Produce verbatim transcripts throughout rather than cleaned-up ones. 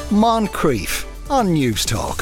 Moncrief on News Talk.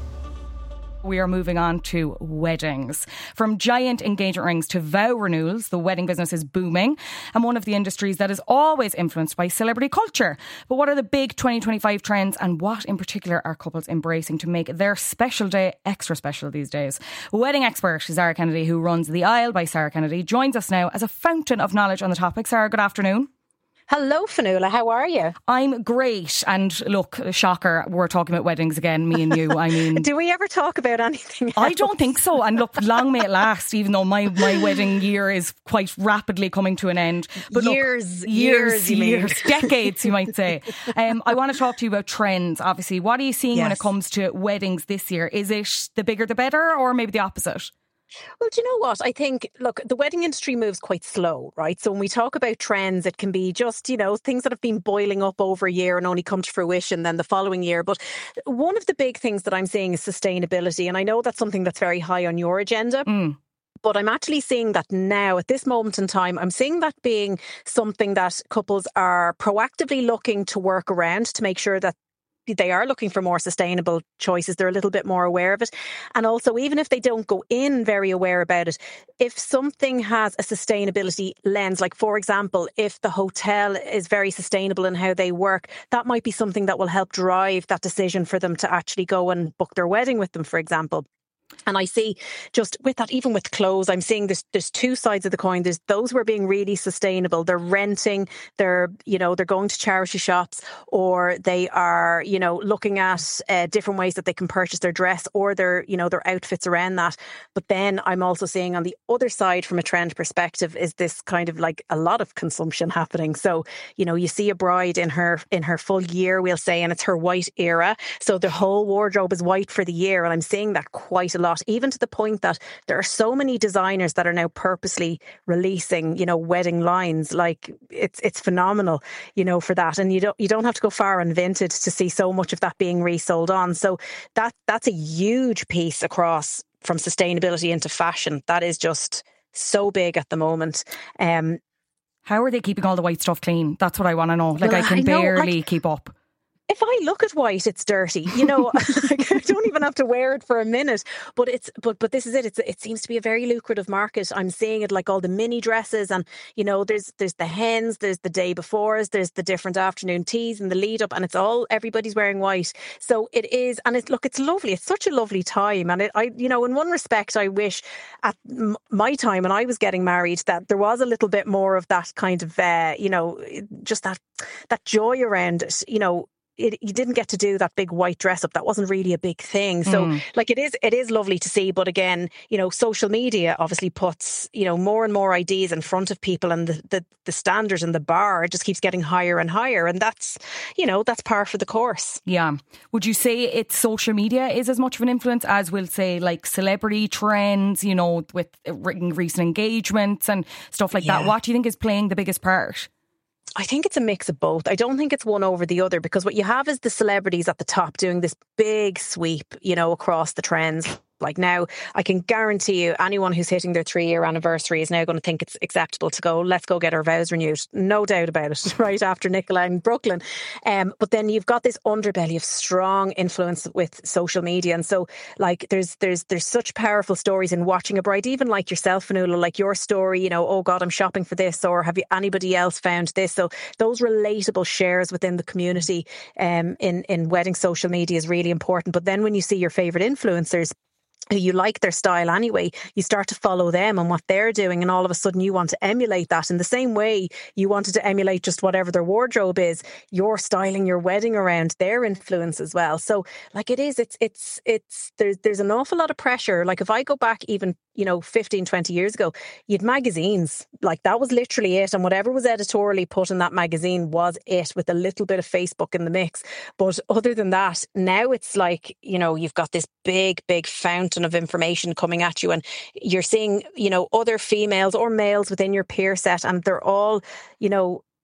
We are moving on to weddings. From giant engagement rings to vow renewals, the wedding business is booming and one of the industries that is always influenced by celebrity culture. But what are the big twenty twenty-five trends, and what in particular are couples embracing to make their special day extra special these days? Wedding expert Sarah Kennedy, who runs The Isle by Sarah Kennedy, joins us now as a fountain of knowledge on the topic. Sarah, good afternoon. Hello, Fionnuala. How are you? I'm great. And look, shocker, we're talking about weddings again, me and you. I mean, do we ever talk about anything else? I don't think so. And look, long may it last, even though my, my wedding year is quite rapidly coming to an end. But years, look, years, years, years, decades, you might say. Um, I want to talk to you about trends, obviously. What are you seeing yes. when it comes to weddings this year? Is it the bigger the better, or maybe the opposite? Well, do you know what? I think, look, the wedding industry moves quite slow, right? So when we talk about trends, it can be just, you know, things that have been boiling up over a year and only come to fruition then the following year. But one of the big things that I'm seeing is sustainability. And I know that's something that's very high on your agenda. Mm. But I'm actually seeing that now, at this moment in time, I'm seeing that being something that couples are proactively looking to work around to make sure that they are looking for more sustainable choices. They're a little bit more aware of it. And also, even if they don't go in very aware about it, if something has a sustainability lens, like, for example, if the hotel is very sustainable in how they work, that might be something that will help drive that decision for them to actually go and book their wedding with them, for example. And I see just with that, even with clothes, I'm seeing there's, there's two sides of the coin. There's those who are being really sustainable. They're renting, they're, you know, they're going to charity shops, or they are, you know, looking at uh, different ways that they can purchase their dress or their, you know, their outfits around that. But then I'm also seeing on the other side, from a trend perspective, is this kind of like a lot of consumption happening. So, you know, you see a bride in her, in her full year, we'll say, and it's her white era. So the whole wardrobe is white for the year. And I'm seeing that quite a lot, even to the point that there are so many designers that are now purposely releasing, you know, wedding lines. Like, it's it's phenomenal, you know, for that. And you don't you don't have to go far on Vinted to see so much of that being resold on. So that that's a huge piece across from sustainability into fashion. That is just so big at the moment. Um, How are they keeping all the white stuff clean? That's what I want to know. Like, well, I can I know, barely like, keep up. If I look at white, it's dirty. You know, like, I don't even have to wear it for a minute. But it's but but this is it. It's it seems to be a very lucrative market. I'm seeing it, like all the mini dresses, and you know, there's there's the hens, there's the day befores, there's the different afternoon teas and the lead up, and it's all everybody's wearing white. So it is, and it's look, it's lovely. It's such a lovely time, and it, I you know, in one respect, I wish at m- my time when I was getting married that there was a little bit more of that kind of uh, you know, just that that joy around it. You know. It, you didn't get to do that big white dress up. That wasn't really a big thing. So mm. like it is, it is lovely to see. But again, you know, social media obviously puts, you know, more and more ideas in front of people, and the, the, the standard and the bar just keeps getting higher and higher. And that's, you know, that's par for the course. Yeah. Would you say it's social media is as much of an influence as, we'll say, like celebrity trends, you know, with recent engagements and stuff like yeah. that? What do you think is playing the biggest part? I think it's a mix of both. I don't think it's one over the other, because what you have is the celebrities at the top doing this big sweep, you know, across the trends. Like now, I can guarantee you anyone who's hitting their three-year anniversary is now going to think it's acceptable to go, let's go get our vows renewed. No doubt about it, right after Nicola in Brooklyn. Um, but then you've got this underbelly of strong influence with social media. And so, like, there's there's there's such powerful stories in watching a bride, even like yourself, Fionnuala, like your story, you know, oh God, I'm shopping for this, or have you anybody else found this? So those relatable shares within the community um, in, in wedding social media is really important. But then when you see your favourite influencers, who you like their style anyway, you start to follow them and what they're doing, and all of a sudden you want to emulate that. In the same way you wanted to emulate just whatever their wardrobe is, you're styling your wedding around their influence as well. So like it is, it's, it's, it's, there's, there's an awful lot of pressure. Like if I go back even, you know, fifteen, twenty years ago, you'd magazines, like that was literally it. And whatever was editorially put in that magazine was it, with a little bit of Facebook in the mix. But other than that, now it's like, you know, you've got this big, big fountain of information coming at you, and you're seeing, you know, other females or males within your peer set, and they're all, you know,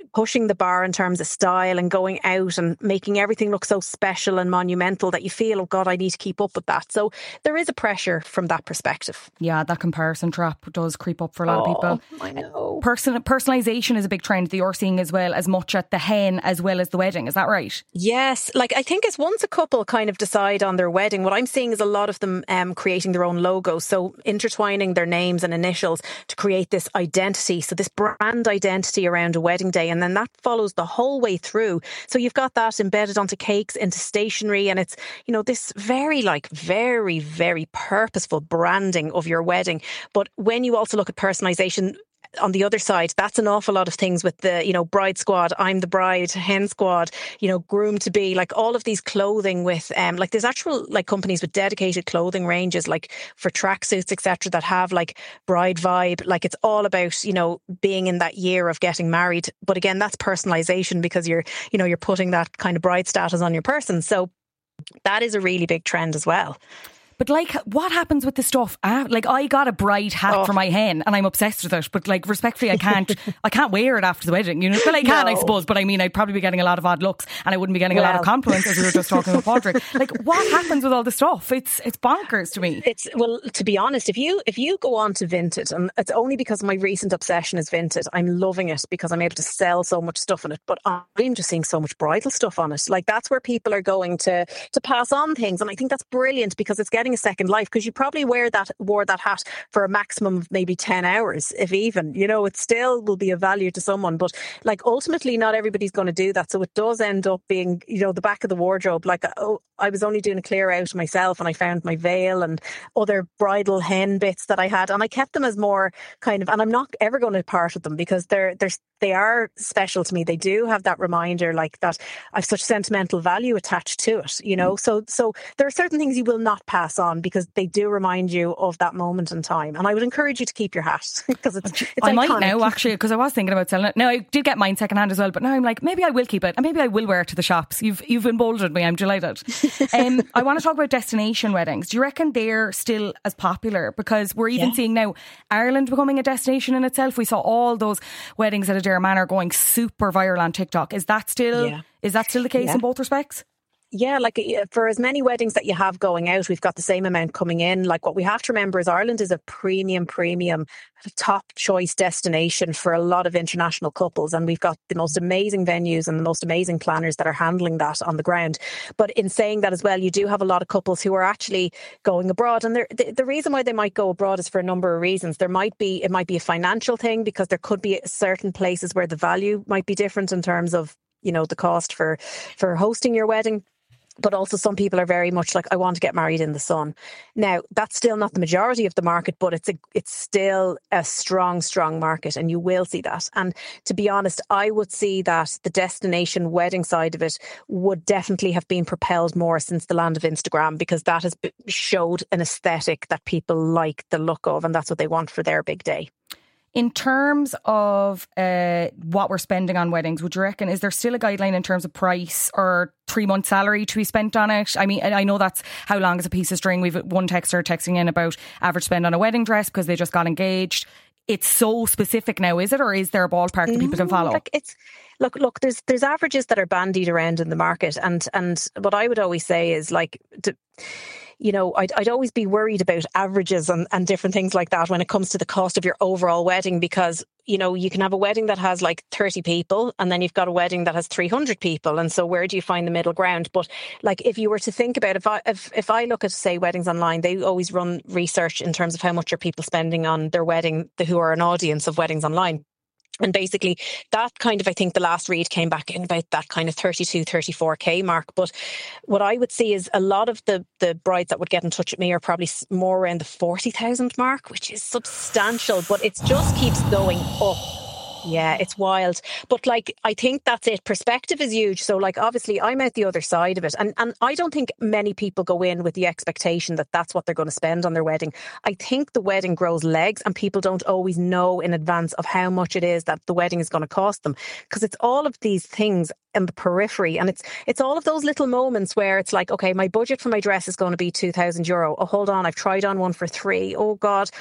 pushing the bar in terms of style and going out and making everything look so special and monumental that you feel, oh God, I need to keep up with that. So there is a pressure from that perspective. Yeah, that comparison trap does creep up for a lot oh, of people. I know. Person, personalisation is a big trend that you're seeing as well, as much at the hen as well as the wedding. Is that right? Yes. Like, I think as once a couple kind of decide on their wedding, what I'm seeing is a lot of them um, creating their own logos. So intertwining their names and initials to create this identity. So this brand identity around a wedding day. And then that follows the whole way through. So you've got that embedded onto cakes, into stationery. And it's, you know, this very like very, very purposeful branding of your wedding. But when you also look at personalisation, on the other side, that's an awful lot of things with the, you know, bride squad, I'm the bride, hen squad, you know, groom to be, like all of these clothing with, um, like there's actual like companies with dedicated clothing ranges, like for tracksuits, et cetera, that have like bride vibe. Like it's all about, you know, being in that year of getting married. But again, that's personalisation because you're, you know, you're putting that kind of bride status on your person. So that is a really big trend as well. But like, what happens with the stuff? Uh, like, I got a bride hat oh. for my hen, and I'm obsessed with it. But like, respectfully, I can't, I can't wear it after the wedding. You know, well, I can, no. I suppose. But I mean, I'd probably be getting a lot of odd looks, and I wouldn't be getting well. a lot of compliments, as we were just talking with Padraig. Like, what happens with all the stuff? It's it's bonkers to me. It's well, to be honest, if you if you go on to Vinted, and it's only because my recent obsession is Vinted, I'm loving it because I'm able to sell so much stuff on it. But I'm just seeing so much bridal stuff on it. Like that's where people are going to to pass on things, and I think that's brilliant because it's getting a second life. Because you probably wear that wore that hat for a maximum of maybe ten hours, if even. You know, it still will be of value to someone. But like ultimately, not everybody's going to do that. So it does end up being, you know, the back of the wardrobe. Like, oh, I was only doing a clear out myself, and I found my veil and other bridal hen bits that I had, and I kept them as more kind of. And I'm not ever going to part with them because they're they're they are special to me. They do have that reminder, like that I've such sentimental value attached to it. You know, so so there are certain things you will not pass on because they do remind you of that moment in time. And I would encourage you to keep your hat because it's, it's I iconic. might now actually, because I was thinking about selling it. Now I did get mine secondhand as well, but now I'm like, maybe I will keep it and maybe I will wear it to the shops. You've you've emboldened me. I'm delighted. um, I want to talk about destination weddings. Do you reckon they're still as popular? Because we're even yeah. seeing now Ireland becoming a destination in itself. We saw all those weddings at Adare Manor going super viral on TikTok. Is that still yeah. is that still the case yeah. in both respects? Yeah, like for as many weddings that you have going out, we've got the same amount coming in. Like what we have to remember is Ireland is a premium, premium, top choice destination for a lot of international couples. And we've got the most amazing venues and the most amazing planners that are handling that on the ground. But in saying that as well, you do have a lot of couples who are actually going abroad. And the, the reason why they might go abroad is for a number of reasons. There might be, it might be a financial thing because there could be certain places where the value might be different in terms of, you know, the cost for, for hosting your wedding. But also some people are very much like, I want to get married in the sun. Now, that's still not the majority of the market, but it's a, it's still a strong, strong market, and you will see that. And to be honest, I would see that the destination wedding side of it would definitely have been propelled more since the land of Instagram, because that has showed an aesthetic that people like the look of, and that's what they want for their big day. In terms of uh, what we're spending on weddings, would you reckon, is there still a guideline in terms of price or three months salary to be spent on it? I mean, I know that's how long is a piece of string. We've one texter texting in about average spend on a wedding dress because they just got engaged. It's so specific now, is it? Or is there a ballpark that people can follow? Like it's look, look. There's there's averages that are bandied around in the market, and and what I would always say is like. To, You know, I'd, I'd always be worried about averages and, and different things like that when it comes to the cost of your overall wedding, because, you know, you can have a wedding that has like thirty people and then you've got a wedding that has three hundred people. And so where do you find the middle ground? But like, if you were to think about, if I, if, if I look at, say, weddings online, they always run research in terms of how much are people spending on their wedding, who are an audience of weddings online. And basically that kind of, I think the last read came back in about that kind of thirty-two, thirty-four K mark. But what I would see is a lot of the, the brides that would get in touch with me are probably more around the forty thousand mark, which is substantial, but it just keeps going up. Yeah, it's wild. But like, I think that's it. Perspective is huge. So like, obviously I'm out the other side of it. And, and I don't think many people go in with the expectation that that's what they're going to spend on their wedding. I think the wedding grows legs and people don't always know in advance of how much it is that the wedding is going to cost them. Because it's all of these things in the periphery. And it's it's all of those little moments where it's like, okay, my budget for my dress is going to be two thousand euro. Oh, hold on, I've tried on one for three. Oh God.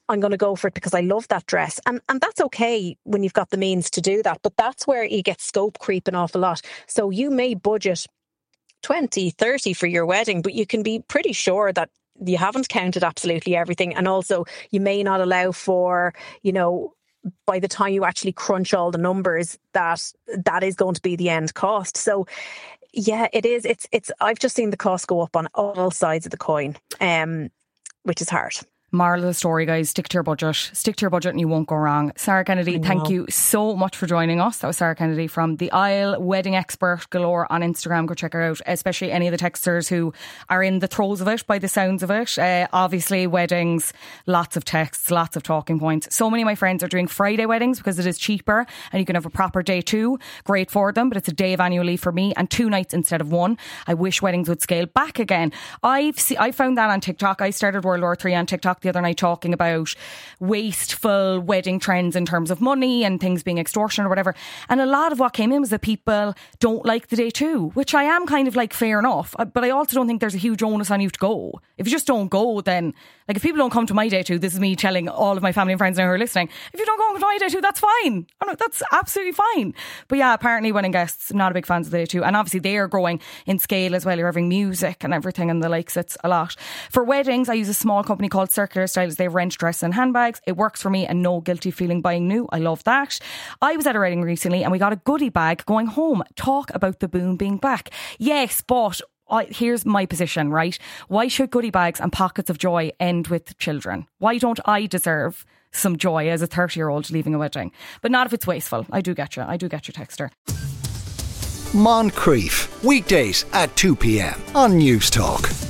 I'm going to go for it because I love that dress. And and that's okay when you've got the means to do that. But that's where you get scope creep an awful lot. So you may budget twenty, thirty for your wedding, but you can be pretty sure that you haven't counted absolutely everything. And also you may not allow for, you know, by the time you actually crunch all the numbers, that that is going to be the end cost. So yeah, it is. It's, it's, I've just seen the cost go up on all sides of the coin, um, which is hard. Moral of the story, guys, stick to your budget. Stick to your budget and you won't go wrong. Sarah Kennedy, thank you so much for joining us. That was Sarah Kennedy from The Isle, wedding expert galore on Instagram. Go check her out, especially any of the texters who are in the throes of it, by the sounds of it. Uh, obviously, weddings, lots of texts, lots of talking points. So many of my friends are doing Friday weddings because it is cheaper and you can have a proper day too. Great for them, but it's a day of annual leave for me and two nights instead of one. I wish weddings would scale back again. I've see, I found that on TikTok. I started World War Three on TikTok the other night talking about wasteful wedding trends in terms of money and things being extortion or whatever. And a lot of what came in was that people don't like the day too, which I am kind of like fair enough. But I also don't think there's a huge onus on you to go. If you just don't go, then like if people don't come to my day too, this is me telling all of my family and friends now who are listening, if you don't go to my day too, that's fine. That's absolutely fine. But yeah, apparently wedding guests, not a big fans of the day too. And obviously they are growing in scale as well. You're having music and everything and the likes. It's a lot. For weddings, I use a small company called Circular Styles. They rent dresses and handbags. It works for me and no guilty feeling buying new. I love that. I was at a wedding recently and we got a goodie bag going home. Talk about the boom being back. Yes, but I, here's my position, right? Why should goodie bags and pockets of joy end with children? Why don't I deserve some joy as a thirty year old leaving a wedding? But not if it's wasteful. I do get you. I do get you, texter. Moncrief, weekdays at two p.m. on News Talk.